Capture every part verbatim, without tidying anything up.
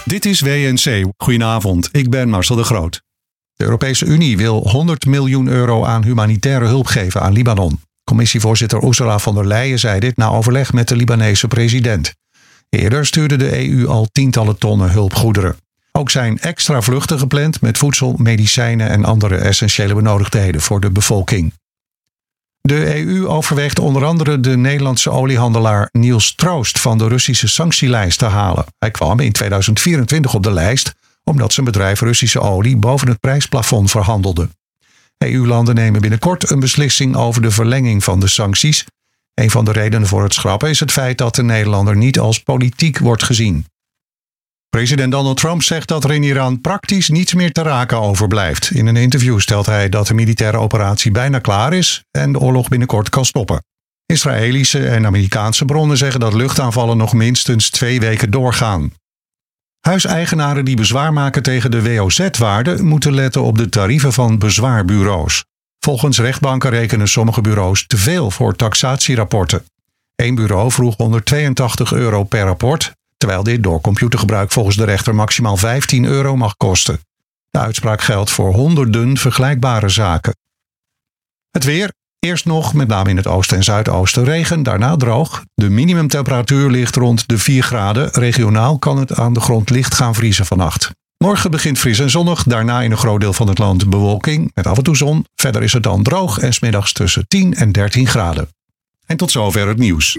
Dit is W N C. Goedenavond, ik ben Marcel de Groot. De Europese Unie wil honderd miljoen euro aan humanitaire hulp geven aan Libanon. Commissievoorzitter Ursula von der Leyen zei dit na overleg met de Libanese president. Eerder stuurde de E U al tientallen tonnen hulpgoederen. Ook zijn extra vluchten gepland met voedsel, medicijnen en andere essentiële benodigdheden voor de bevolking. De E U overweegt onder andere de Nederlandse oliehandelaar Niels Troost van de Russische sanctielijst te halen. Hij kwam in tweeduizend vierentwintig op de lijst omdat zijn bedrijf Russische olie boven het prijsplafond verhandelde. E U-landen nemen binnenkort een beslissing over de verlenging van de sancties. Een van de redenen voor het schrappen is het feit dat de Nederlander niet als politiek wordt gezien. President Donald Trump zegt dat er in Iran praktisch niets meer te raken overblijft. In een interview stelt hij dat de militaire operatie bijna klaar is en de oorlog binnenkort kan stoppen. Israëlische en Amerikaanse bronnen zeggen dat luchtaanvallen nog minstens twee weken doorgaan. Huiseigenaren die bezwaar maken tegen de W O Z-waarde moeten letten op de tarieven van bezwaarbureaus. Volgens rechtbanken rekenen sommige bureaus te veel voor taxatierapporten. Eén bureau vroeg honderdtweeëntachtig euro per rapport, terwijl dit door computergebruik volgens de rechter maximaal vijftien euro mag kosten. De uitspraak geldt voor honderden vergelijkbare zaken. Het weer. Eerst nog, met name in het oosten en zuidoosten, regen, daarna droog. De minimumtemperatuur ligt rond de vier graden. Regionaal kan het aan de grond licht gaan vriezen vannacht. Morgen begint fris en zonnig, daarna in een groot deel van het land bewolking met af en toe zon. Verder is het dan droog en 's middags tussen tien en dertien graden. En tot zover het nieuws.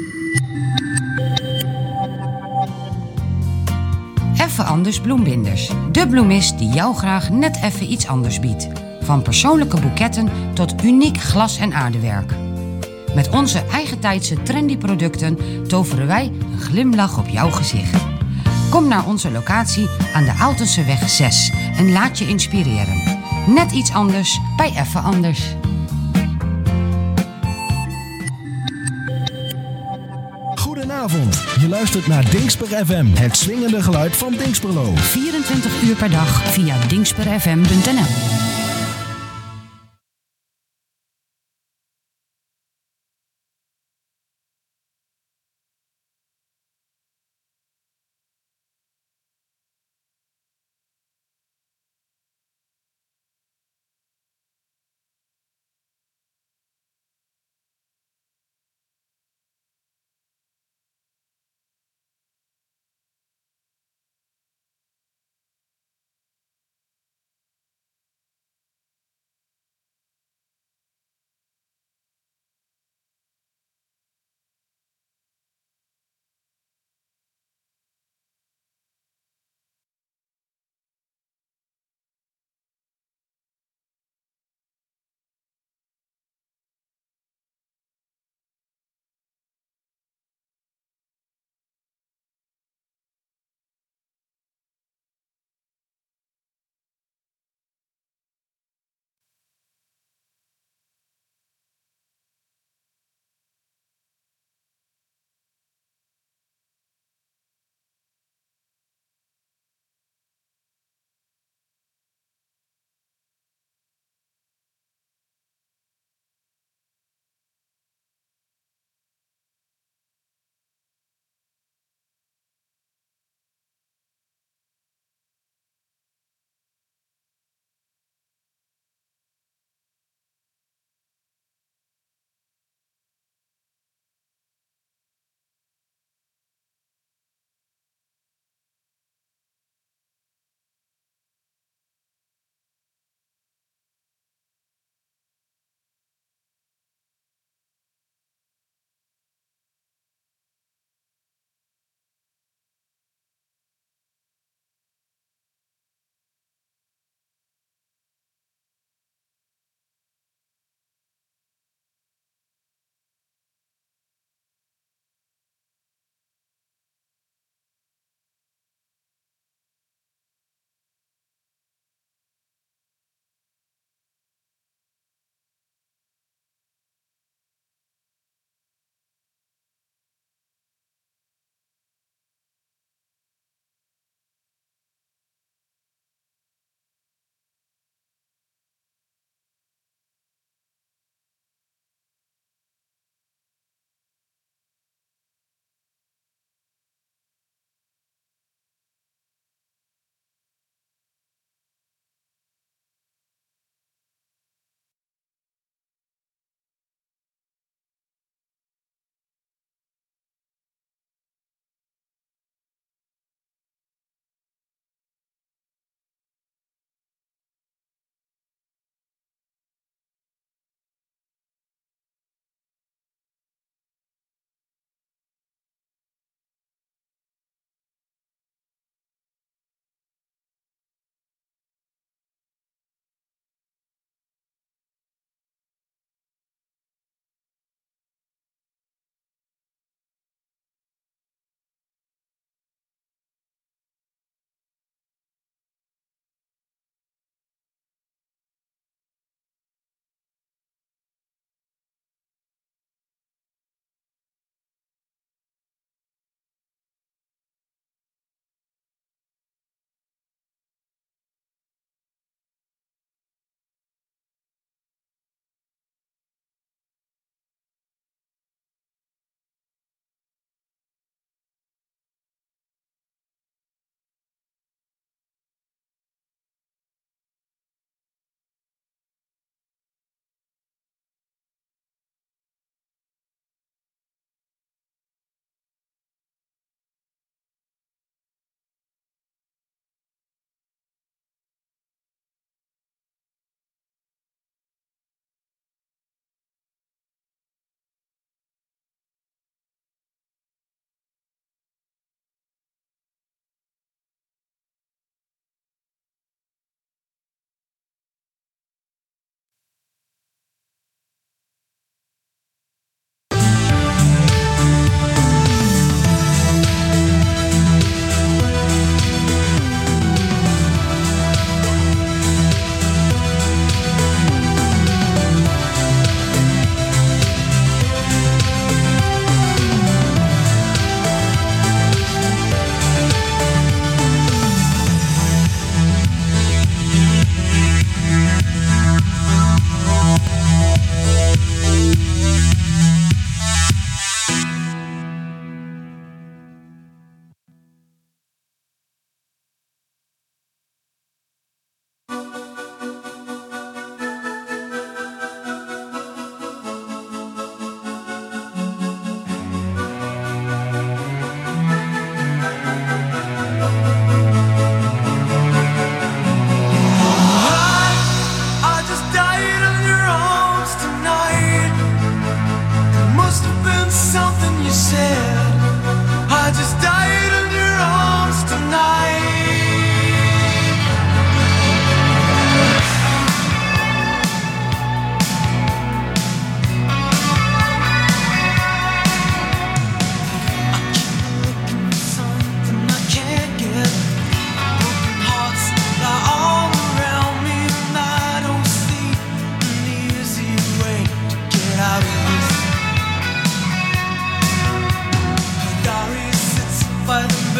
Even anders bloembinders. De bloemist die jou graag net even iets anders biedt. Van persoonlijke boeketten tot uniek glas- en aardewerk. Met onze eigentijdse trendy producten toveren wij een glimlach op jouw gezicht. Kom naar onze locatie aan de Aaltenseweg zes en laat je inspireren. Net iets anders bij Even Anders. Goedenavond, je luistert naar Dingsper F M, het swingende geluid van Dingsperlo. vierentwintig uur per dag via dingsper f m punt n l.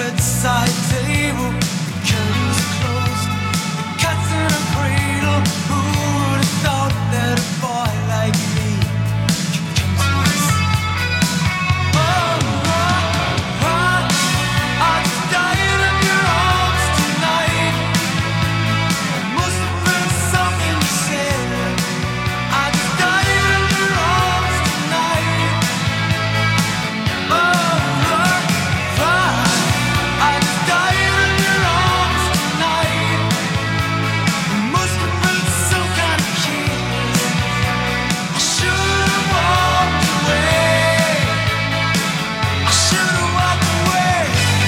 bedside table, the curtains are closed, the cat's in a cradle. Who would have thought that a boy like me could come to this? Oh, oh, oh, I just died in your arms tonight. It must have been something you said. I just died in your arms tonight. Oh, oh, oh, I just died in your arms tonight. It must have been some kind of kiss. I should have walked away. I should have walked away.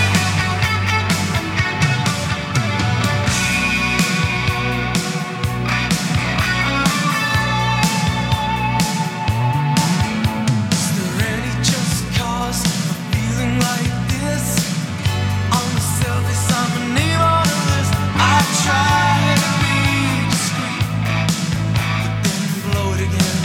Is there any just cause for feeling like this? On the surface, I'm a name on a list. I try to be discreet, but then blow it again.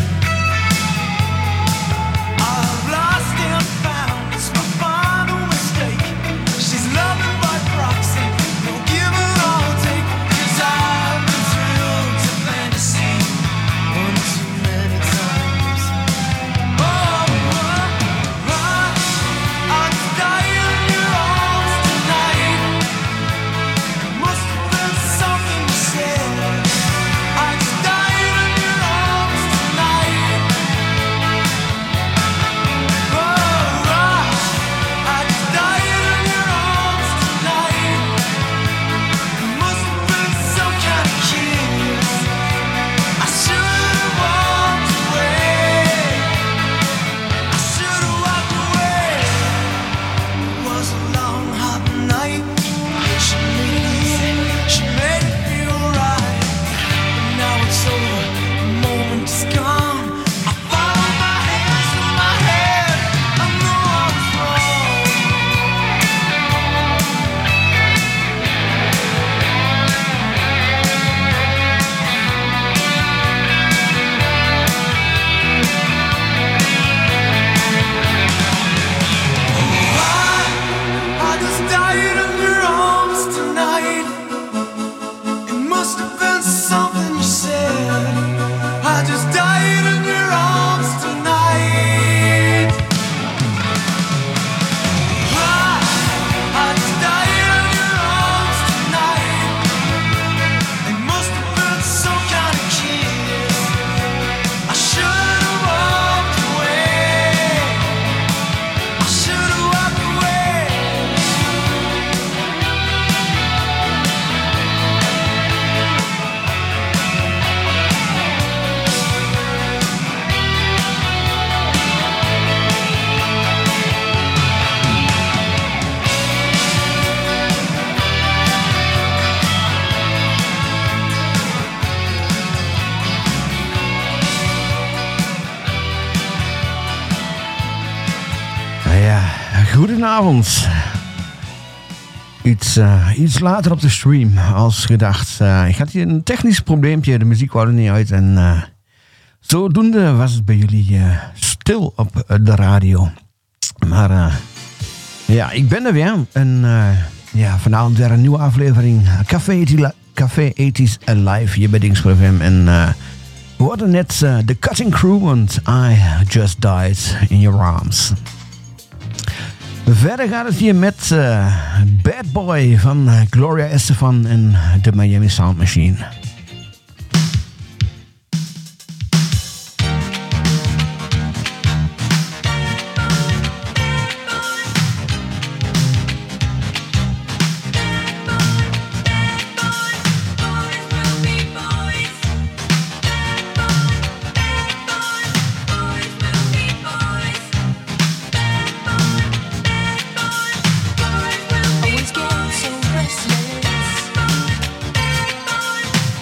I've lost and found, it's my final mistake. She's loving by proxy, no give and I'll take. 'Cause I've been thrilled to fantasy one too many times. Oh, oh, oh, I just died in your arms tonight. It must have been something you said. I just died in your arms tonight. Oh, oh, I just died in your arms tonight. It must have been some kind of kiss. I should have walked away. I should have walked away. It was a long, hot night. She made it easy. She made it feel right. But now it's over. The moment is gone. I follow my hands with my head. I know I was wrong. I just died in your arms tonight. It must have been something you said. I just died in your arms tonight. I just died in your arms tonight. It must have been some kind of kiss. I should have walked away. I should have walked away. Nou ja, goedenavond. Iets, uh, iets later op de stream als gedacht. Uh, ik had hier een technisch probleempje, de muziek wou er niet uit. En uh, zodoende was het bij jullie uh, stil op uh, de radio. Maar uh, ja, ik ben er weer. En uh, ja, vanavond weer een nieuwe aflevering. Café, Café ethisch Live hier bij Dingspur F M. En uh, we hoorden net uh, The Cutting Crew, want I Just Died in Your Arms. Verder gaat het hier met uh, Bad Boy van uh, Gloria Estefan en de Miami Sound Machine. I was getting so restless.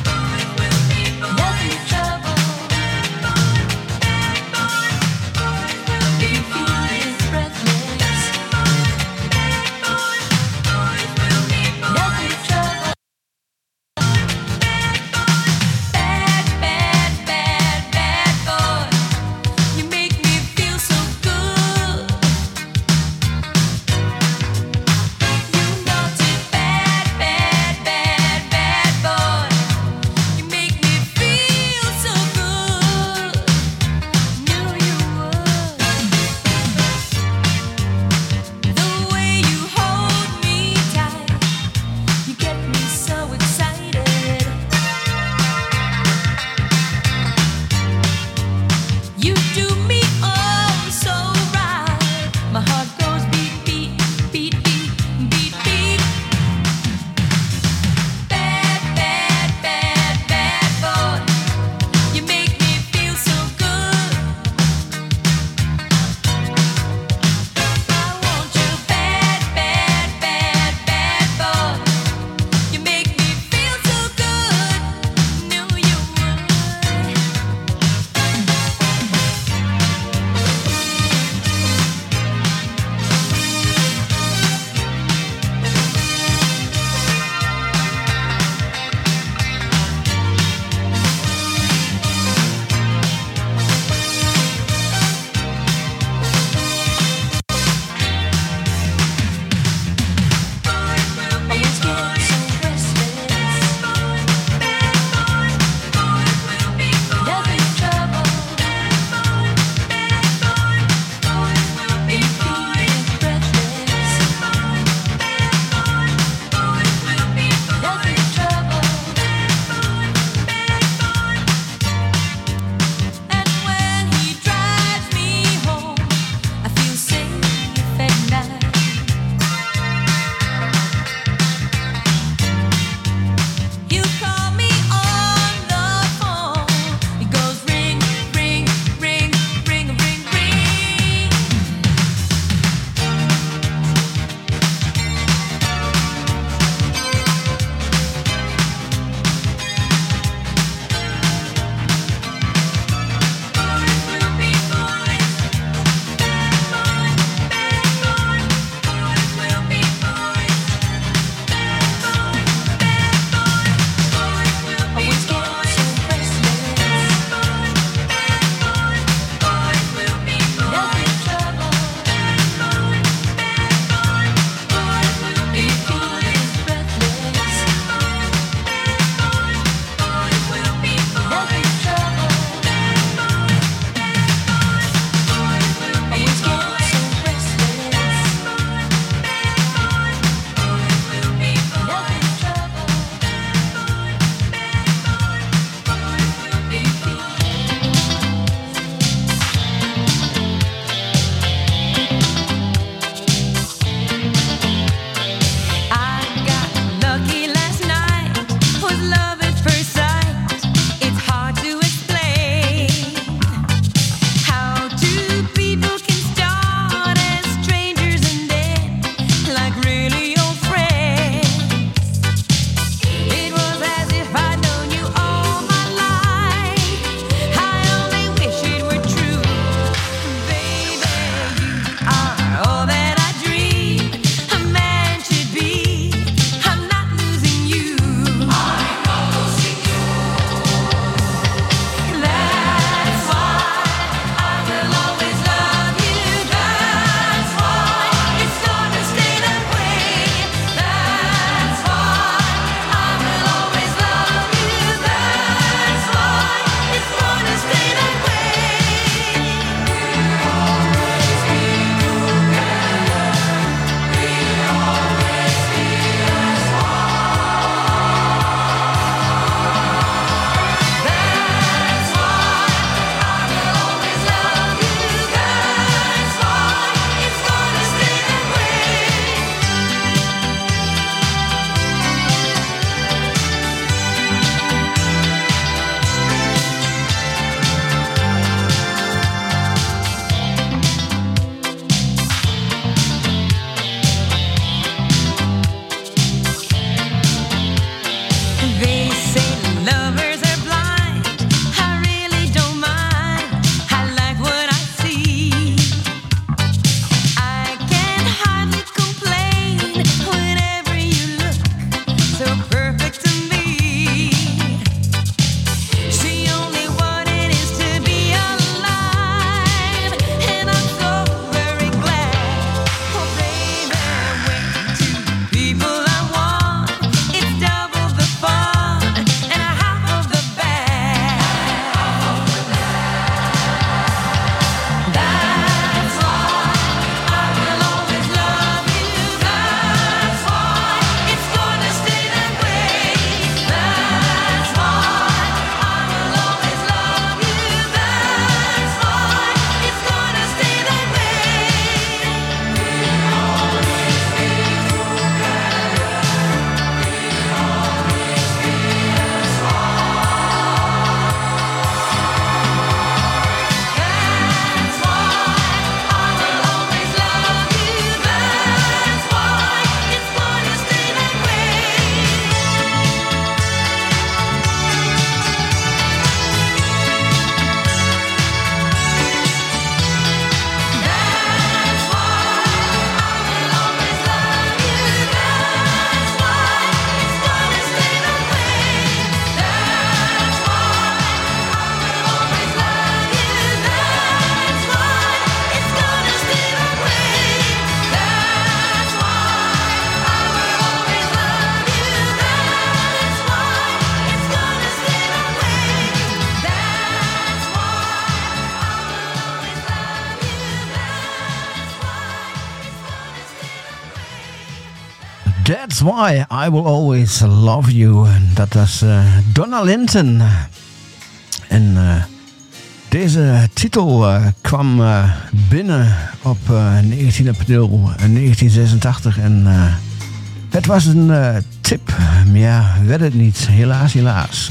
That's Why I Will Always Love You. En dat was uh, Donna Linton. En uh, deze titel uh, kwam uh, binnen op uh, negentien april negentien zesentachtig. En uh, het was een uh, tip. Maar ja, werd het niet. Helaas, helaas.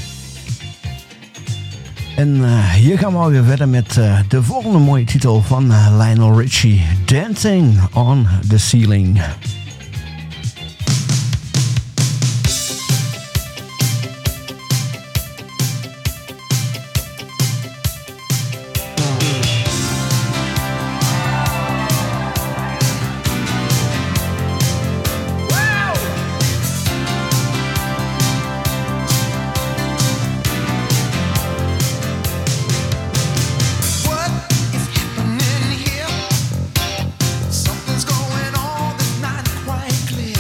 En uh, hier gaan we alweer verder met uh, de volgende mooie titel van uh, Lionel Richie. Dancing on the Ceiling. Something's going on that's not quite clear.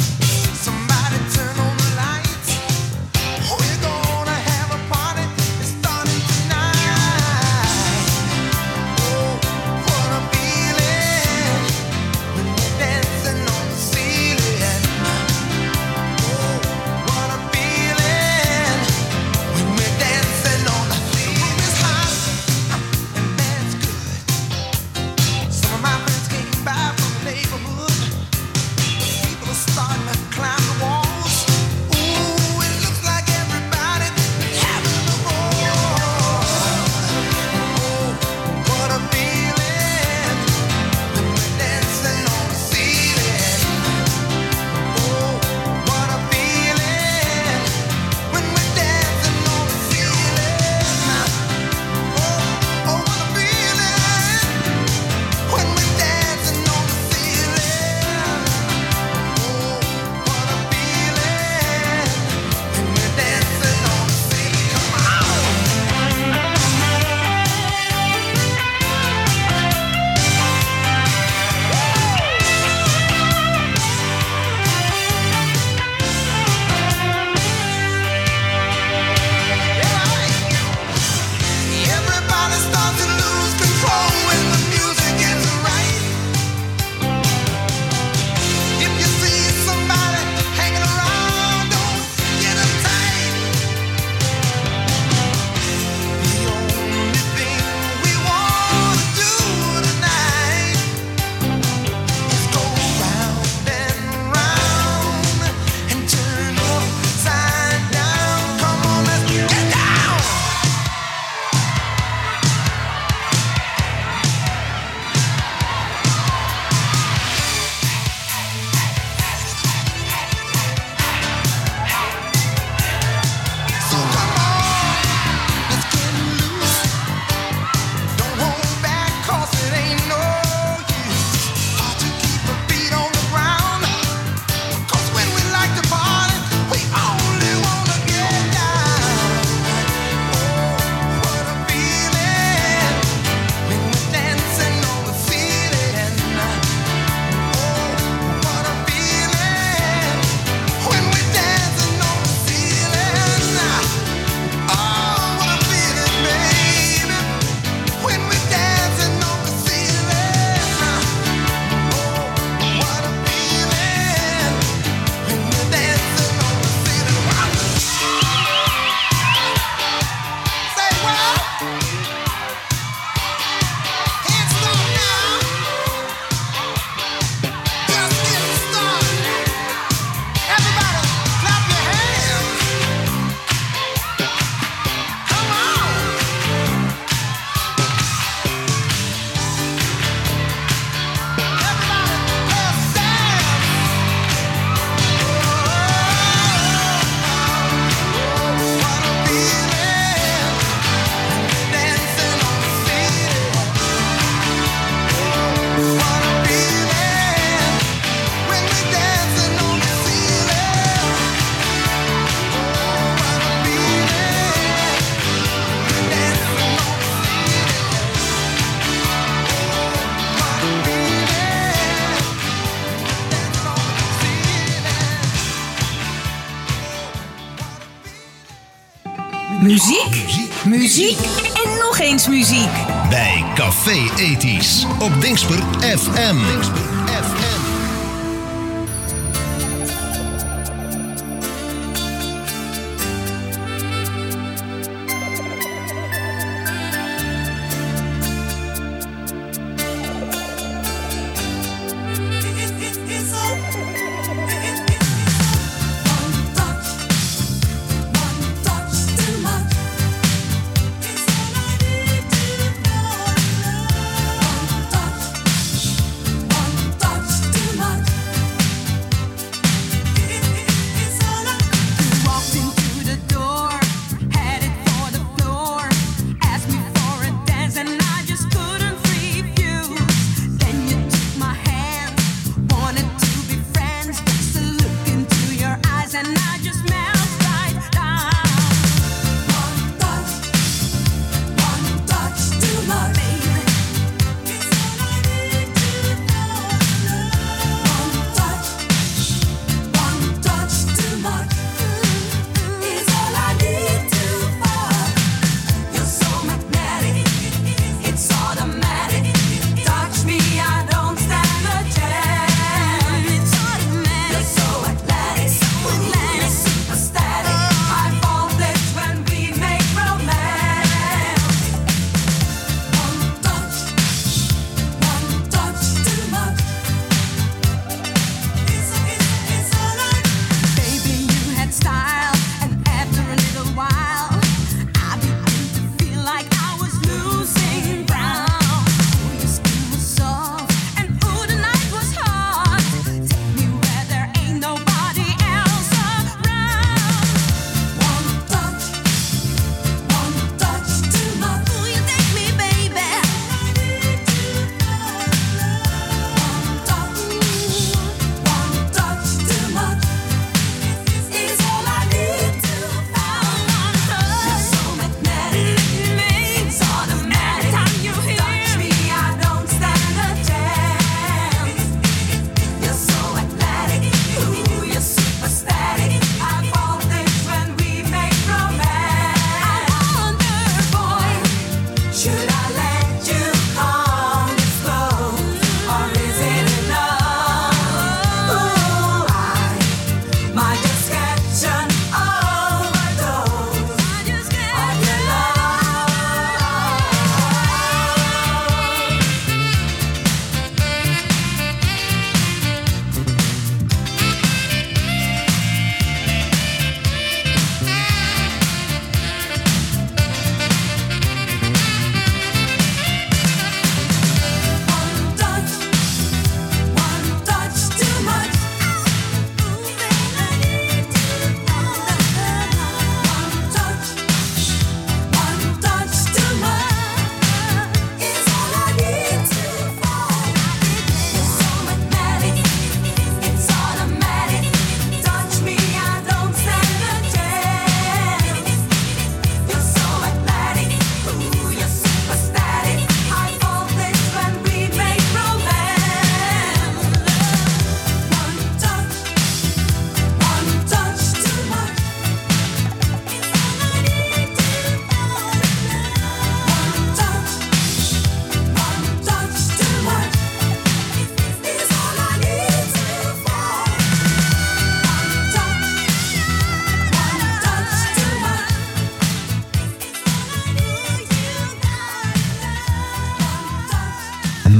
Muziek, muziek en nog eens muziek. Bij Café Ethisch op Dingsper F M. Dingsper F M.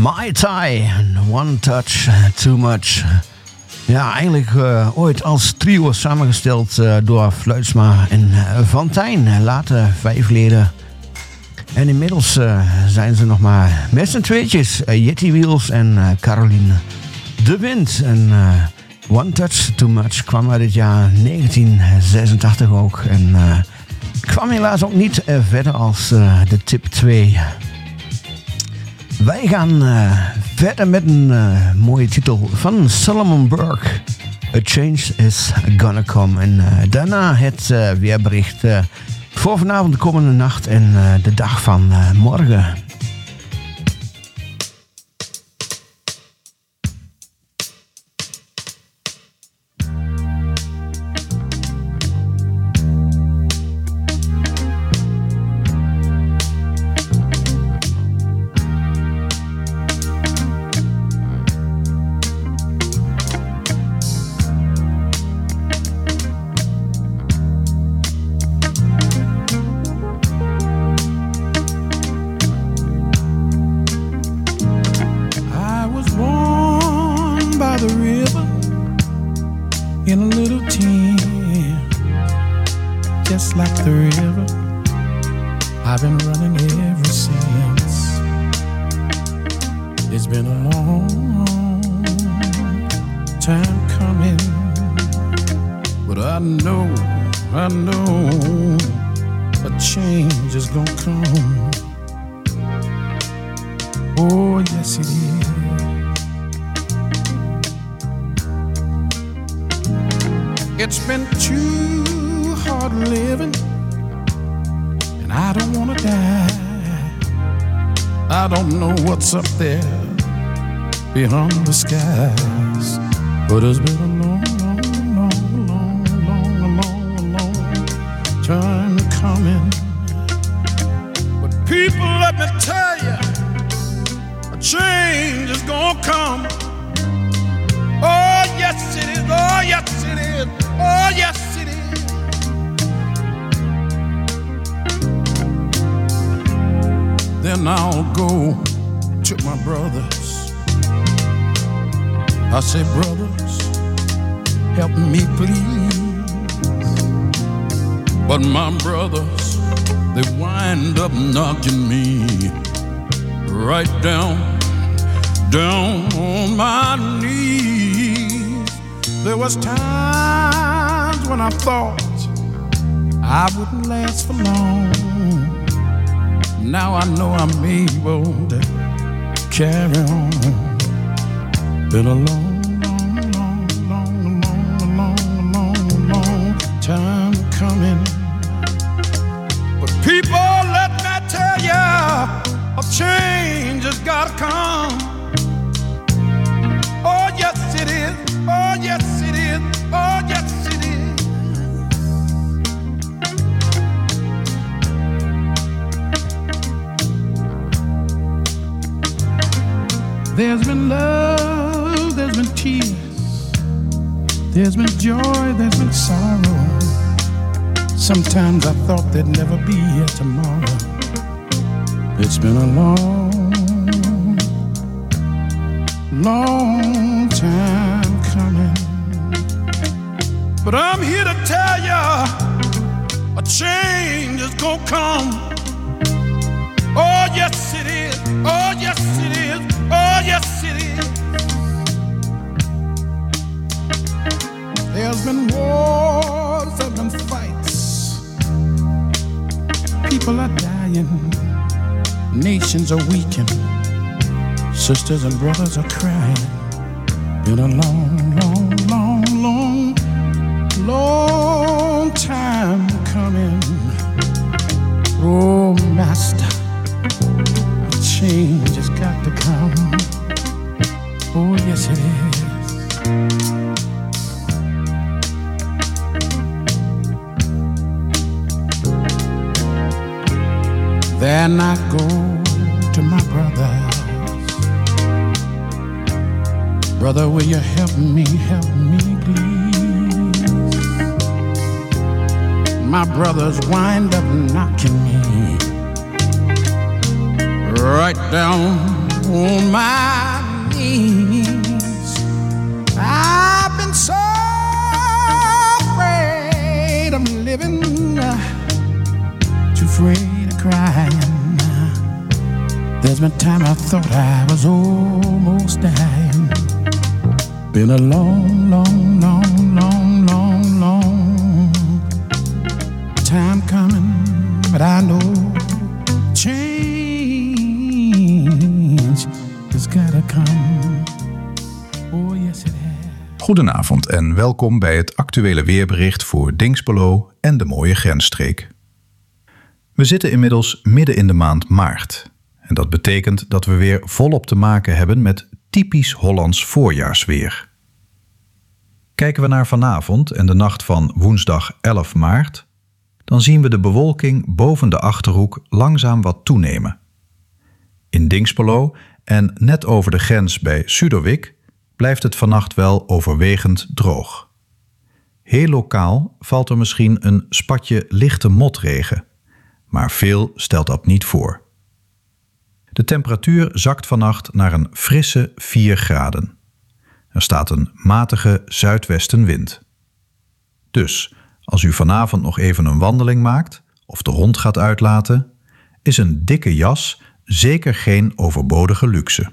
Mai Tai, One Touch Too Much. Ja, eigenlijk uh, ooit als trio samengesteld uh, door Fluitsma en uh, Van Tijn. Later vijf leden. En inmiddels uh, zijn ze nog maar met z'n tweetjes. Uh, Jetty Wheels en uh, Caroline de Wind. En uh, One Touch Too Much kwam uit het jaar negentien zesentachtig ook. En uh, kwam helaas ook niet uh, verder als uh, de tip twee. Wij gaan uh, verder met een uh, mooie titel van Solomon Burke. A Change Is Gonna Come. En uh, daarna het uh, weerbericht uh, voor vanavond, de komende nacht en uh, de dag van uh, morgen. Up there beyond the skies, but it's been a long, long, long, long, long, long, long time coming. But people, let me tell you, a change is gonna come. Oh yes it is, oh yes it is, oh yes it is. Then I'll go to my brothers. I say, brothers, help me please. But my brothers, they wind up knocking me right down, down on my knees. There was times when I thought I wouldn't last for long. Now I know I'm able to carry on. Been a long, long, long, long, long, long, long, long time coming. But people, let me tell ya, a change has gotta come. Oh yes it is, oh yes it is, oh yes it is. There's been love, there's been tears, there's been joy, there's been sorrow. Sometimes I thought there'd never be a tomorrow. It's been a long, long time coming. But I'm here to tell ya, a change is gonna come. Oh yes it is, oh yes it is. Oh, yes, it is. There's been wars, there's been fights. People are dying. Nations are weakening. Sisters and brothers are crying. Been a long, long, long, long, long time coming. Oh, Master, change has got to come. Oh, yes, it is. Then I go to my brothers. Brother, will you help me, help me, please? My brothers wind up knocking me right down, on my knees. I've been so afraid of living, too afraid of crying. There's been time I thought I was almost dying. Been a long, long, long, long, long, long time coming, but I know change has gotta come. Oh yes it has. Goedenavond en welkom bij het actuele weerbericht voor Dinxperlo en de mooie grensstreek. We zitten inmiddels midden in de maand maart. En dat betekent dat we weer volop te maken hebben met typisch Hollands voorjaarsweer. Kijken we naar vanavond en de nacht van woensdag elf maart, dan zien we de bewolking boven de Achterhoek langzaam wat toenemen. In Dinxperlo en net over de grens bij Suderwick blijft het vannacht wel overwegend droog. Heel lokaal valt er misschien een spatje lichte motregen, maar veel stelt dat niet voor. De temperatuur zakt vannacht naar een frisse vier graden. Er staat een matige zuidwestenwind. Dus als u vanavond nog even een wandeling maakt of de hond gaat uitlaten, is een dikke jas zeker geen overbodige luxe.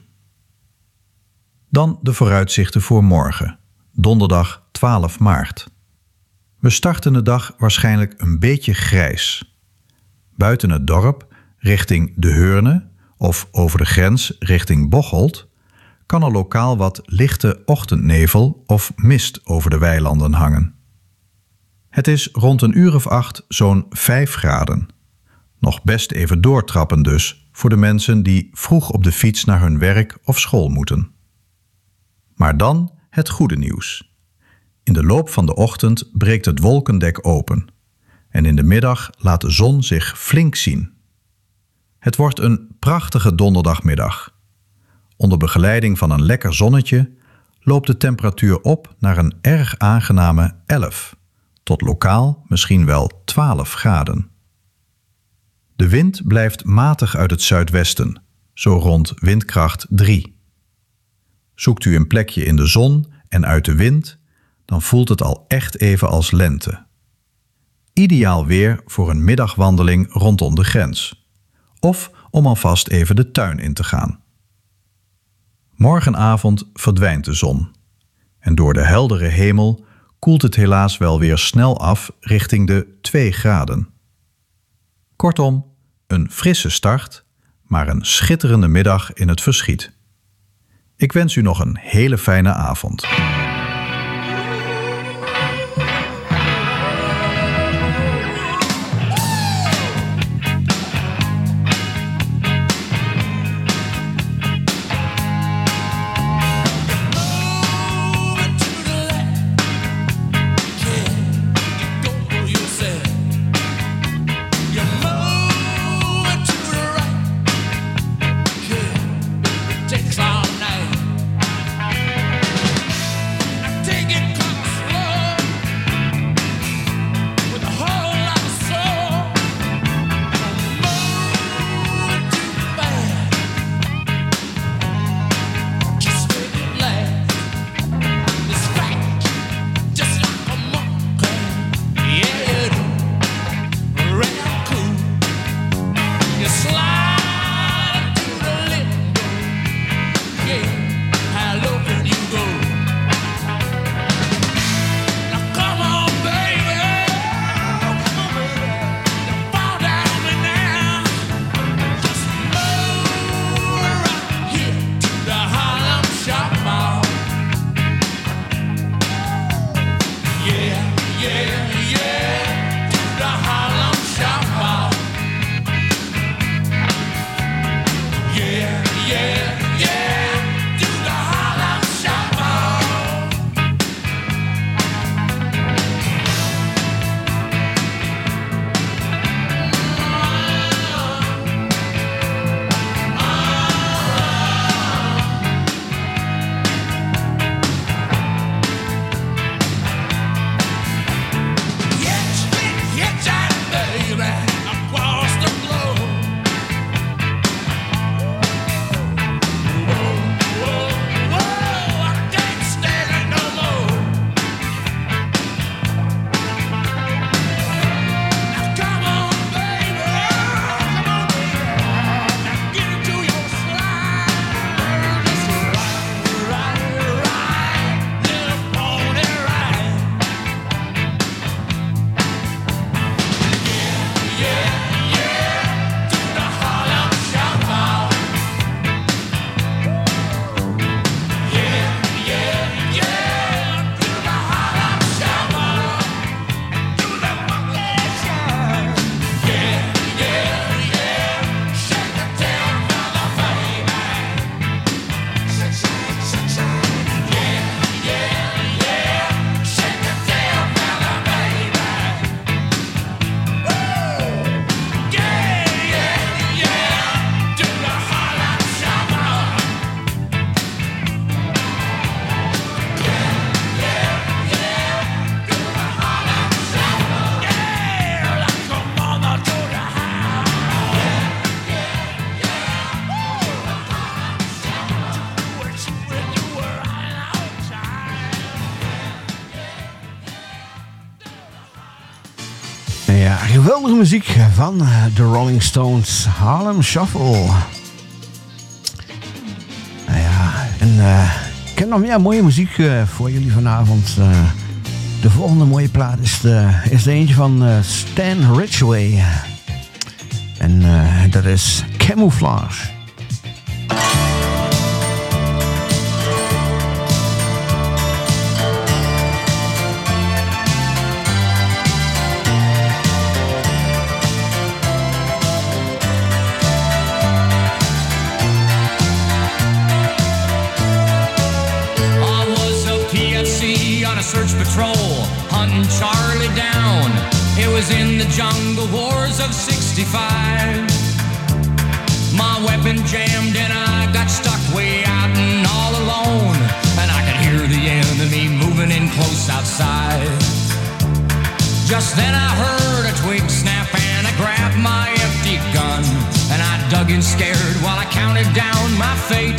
Dan de vooruitzichten voor morgen, donderdag twaalf maart. We starten de dag waarschijnlijk een beetje grijs. Buiten het dorp, richting De Heurne of over de grens richting Bocholt, kan er lokaal wat lichte ochtendnevel of mist over de weilanden hangen. Het is rond een uur of acht zo'n vijf graden. Nog best even doortrappen dus voor de mensen die vroeg op de fiets naar hun werk of school moeten. Maar dan het goede nieuws. In de loop van de ochtend breekt het wolkendek open en in de middag laat de zon zich flink zien. Het wordt een prachtige donderdagmiddag. Onder begeleiding van een lekker zonnetje loopt de temperatuur op naar een erg aangename elf, tot lokaal misschien wel twaalf graden. De wind blijft matig uit het zuidwesten, zo rond windkracht drie. Zoekt u een plekje in de zon en uit de wind, dan voelt het al echt even als lente. Ideaal weer voor een middagwandeling rondom de grens. Of om alvast even de tuin in te gaan. Morgenavond verdwijnt de zon. En door de heldere hemel koelt het helaas wel weer snel af richting de twee graden. Kortom, een frisse start, maar een schitterende middag in het verschiet. Ik wens u nog een hele fijne avond. Ja, geweldige muziek van de Rolling Stones, Harlem Shuffle. Nou ja, en uh, ik heb nog meer mooie muziek uh, voor jullie vanavond. Uh, de volgende mooie plaat is de, is de eentje van uh, Stan Ridgway. En uh, dat is Camouflage. Search patrol, hunting Charlie down. It was in the jungle wars of sixty-five. My weapon jammed and I got stuck way out and all alone. And I could hear the enemy moving in close outside. Just then I heard a twig snap and I grabbed my empty gun. And I dug in scared while I counted down my fate.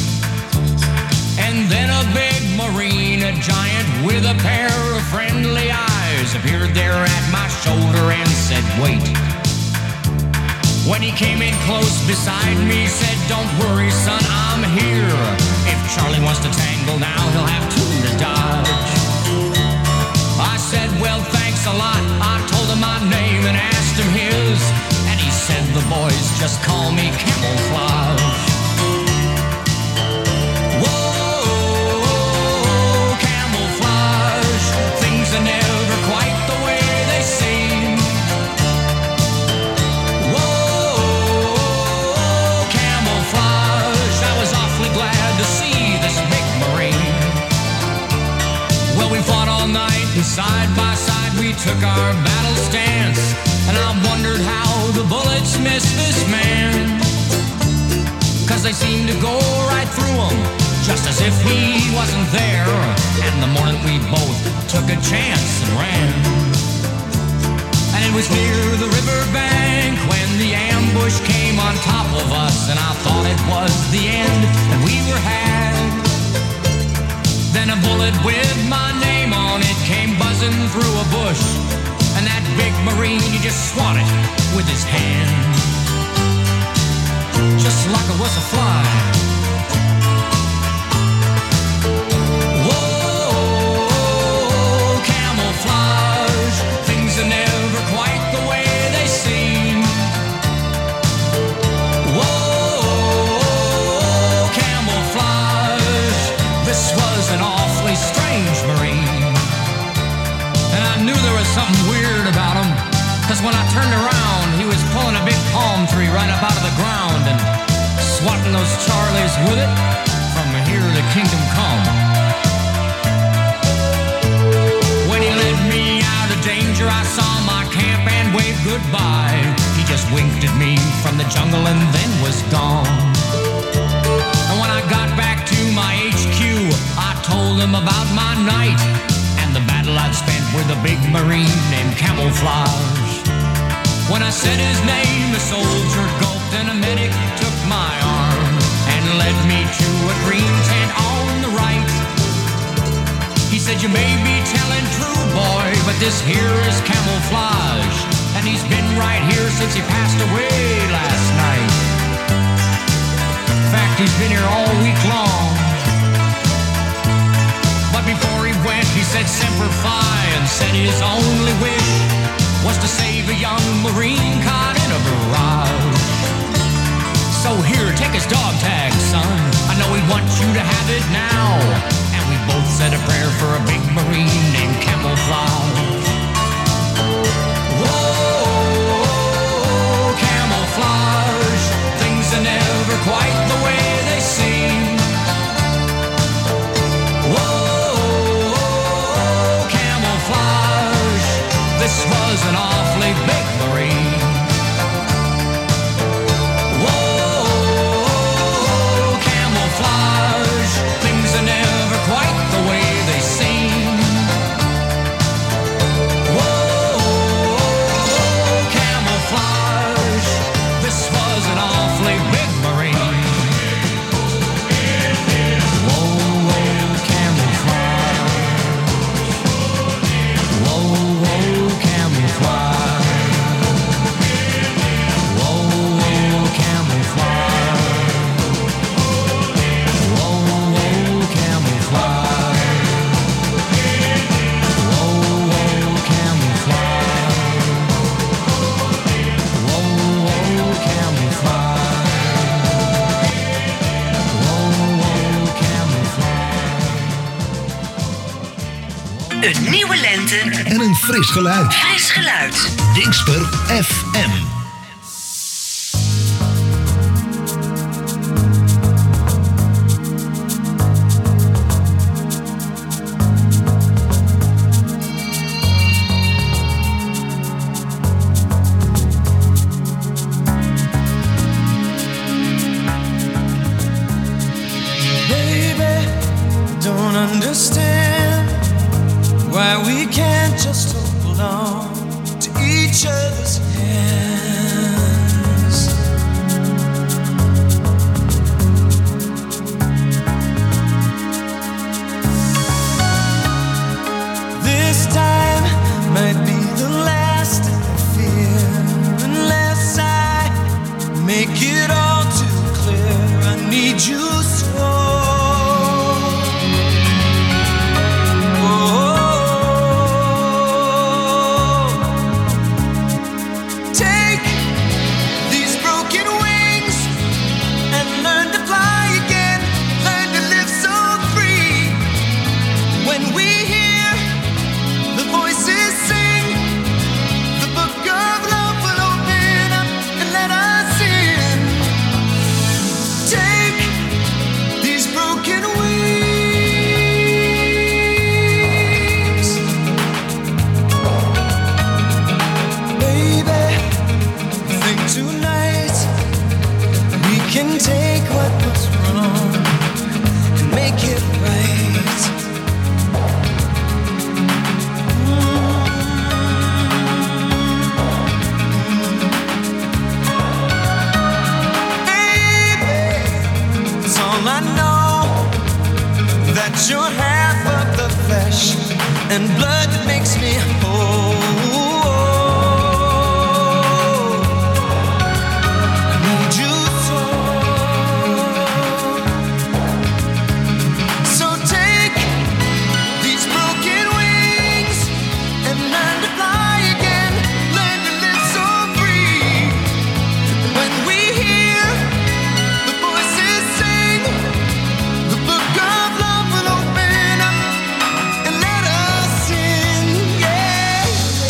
And then a big marine, a giant with a pair of friendly eyes, appeared there at my shoulder and said, wait. When he came in close beside me, said, don't worry, son, I'm here. If Charlie wants to tangle now, he'll have two to dodge. I said, well, thanks a lot. I told him my name and asked him his. And he said, the boys just call me Camouflage. Are never quite the way they seem. Whoa, camouflage. I was awfully glad to see this big marine. Well, we fought all night and side by side we took our battle stance. And I wondered how the bullets missed this man. Cause they seemed to go right through him, just as if he wasn't there. And the morning we both took a chance and ran. And it was near the riverbank when the ambush came on top of us. And I thought it was the end and we were had. Then a bullet with my name on it came buzzing through a bush. And that big marine, he just swatted with his hand, just like it was a fly. Things are never quite the way they seem. Whoa, camouflage. This was an awfully strange marine. And I knew there was something weird about him, cause when I turned around, he was pulling a big palm tree right up out of the ground and swatting those Charlies with it from here to kingdom come. When he led me out of danger, I saw my camp and waved goodbye. He just winked at me from the jungle and then was gone. And when I got back to my H Q, I told him about my night and the battle I'd spent with a big marine named Camouflage. When I said his name, the soldier gulped and a medic took my arm and led me to a green tent on the right. He said, you may be telling true, boy, but this here is Camouflage. And he's been right here since he passed away last night. In fact, he's been here all week long. But before he went, he said Semper Fi and said his only wish was to save a young Marine caught in a barrage. So here, take his dog tag, son. I know he wants you to have it now. And we both said a prayer for a big Marine named Camouflage. Whoa, camouflage. Things are never quite the way they seem. Whoa, camouflage. This was an awfully big Marine. Whoa, whoa, camouflage. buketten En een fris geluid. fris geluid. Dingsper F M. Baby, don't understand why we can't just hold on to each other's hands. This time might be the last I fear, unless I make it all too clear. I need you so. Take these broken wings and learn to fly again. Learn to live so free. When we hear the voices sing, the book of love will open up and let us in. Take these broken wings. Baby, think tonight we can take what was wrong and make it right. Baby, it's all I know, that you're half of the flesh and blood that makes me whole. I need you so. So take these broken wings and learn to fly again. Learn to live so free. When we hear the voices sing, the book of love will open up and let us in. Yeah.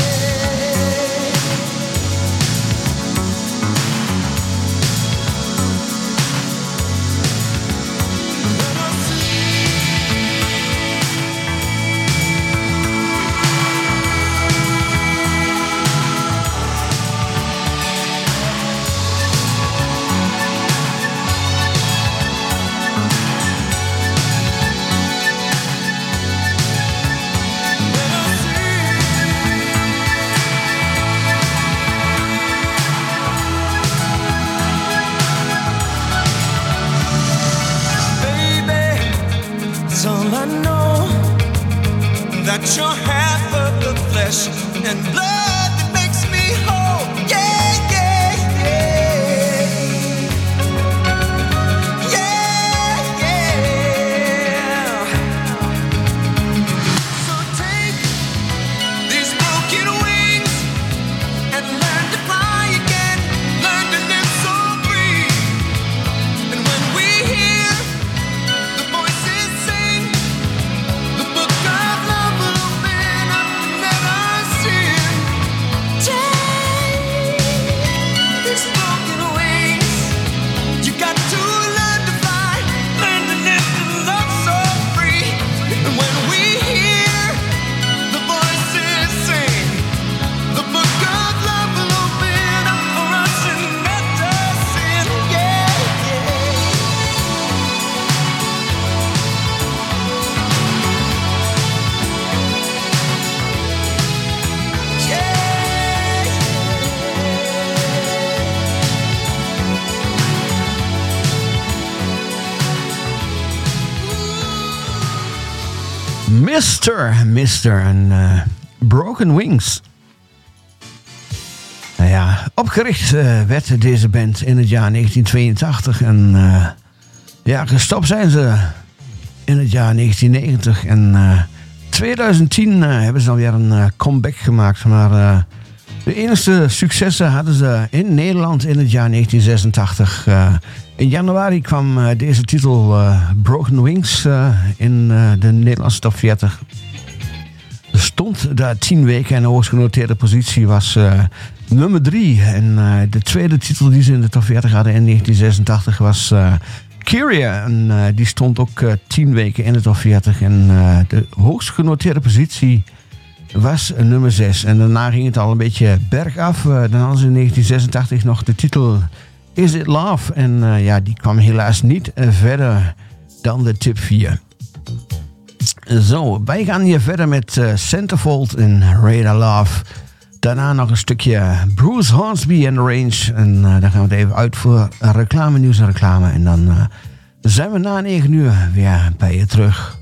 Let us Baby, it's all I know, that you're half of the flesh and blood that makes me whole. Yeah, yeah, yeah. Yeah, yeah. So take these broken wings and learn to fly again. Learn to live so free. And when we hear the voices sing, the book of love will open up and let us in. Take these broken wings. You got to learn to fly, learn to live and love so free. And when we hear the voices sing, the book of love will open up for us and let us in. Yeah, mister mister en eh, Broken Wings. Nou ja, opgericht eh, werd deze band in het jaar negentien tweeëntachtig en eh, ja, gestopt zijn ze in het jaar negentien negentig en eh, twintig tien uh, hebben ze alweer een uh, comeback gemaakt. Maar uh, de enige successen hadden ze in Nederland in het jaar negentien zesentachtig. Uh, in januari kwam uh, deze titel uh, Broken Wings uh, in uh, de Nederlandse top veertig. stond daar tien weken en de hoogst genoteerde positie was uh, nummer drie. En uh, de tweede titel die ze in de top veertig hadden in negentien zesentachtig was uh, Kyria. En uh, die stond ook uh, tien weken in de top veertig. En uh, de hoogst genoteerde positie was uh, nummer zes. En daarna ging het al een beetje bergaf. Uh, dan hadden ze in negentien zesentachtig nog de titel Is It Love? En uh, ja, die kwam helaas niet uh, verder dan de tip vier. Zo, wij gaan hier verder met uh, Centerfold en Radar Love. Daarna nog een stukje Bruce Hornsby en The Range. En uh, dan gaan we het even uit voor reclame, nieuws en reclame. En dan uh, zijn we na negen uur weer bij je terug.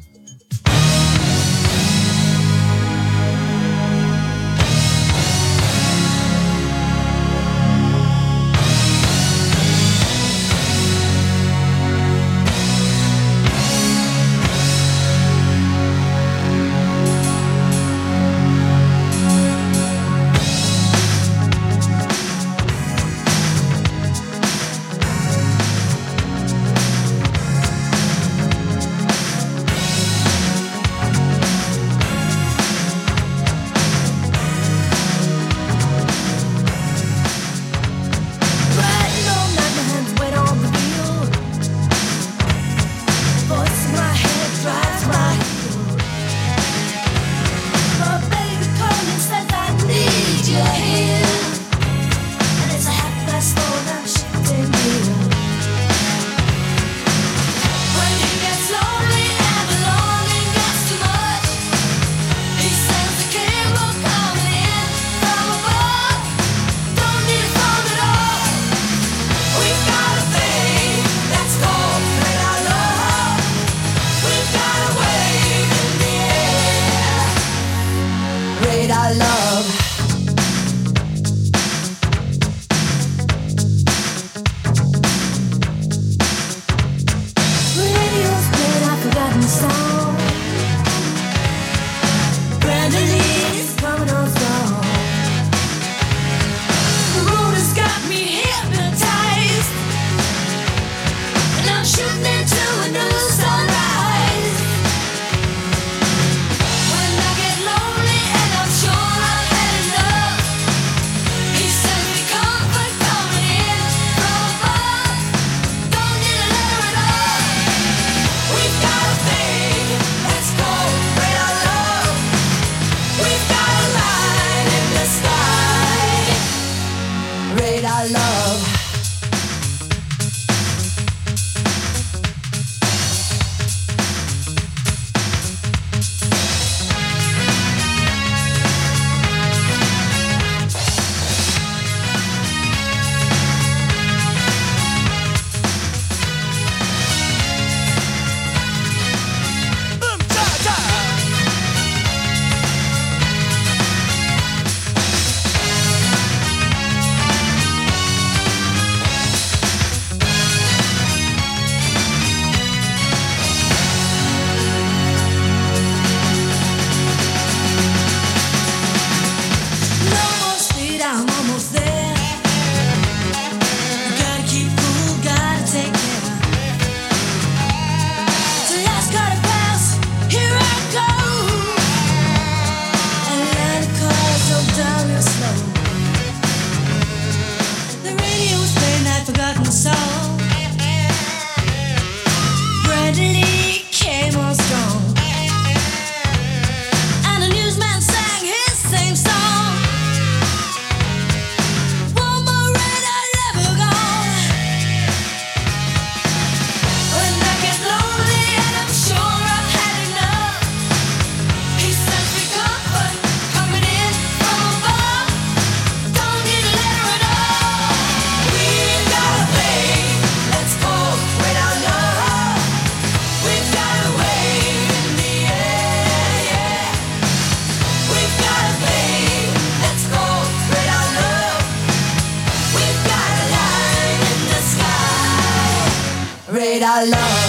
Radar Love.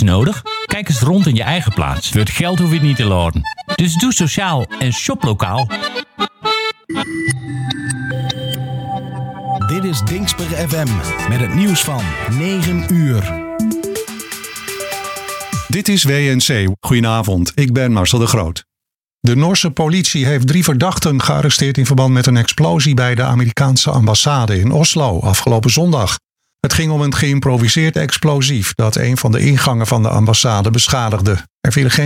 nodig? Kijk eens rond in je eigen plaats. Voor het geld hoef je het niet te laden. Dus doe sociaal en shop lokaal. Dit is Dingsper F M met het nieuws van negen uur. Dit is W N C. Goedenavond, ik ben Marcel de Groot. De Noorse politie heeft drie verdachten gearresteerd in verband met een explosie bij de Amerikaanse ambassade in Oslo afgelopen zondag. Het ging om een geïmproviseerd explosief dat een van de ingangen van de ambassade beschadigde. Er vielen geen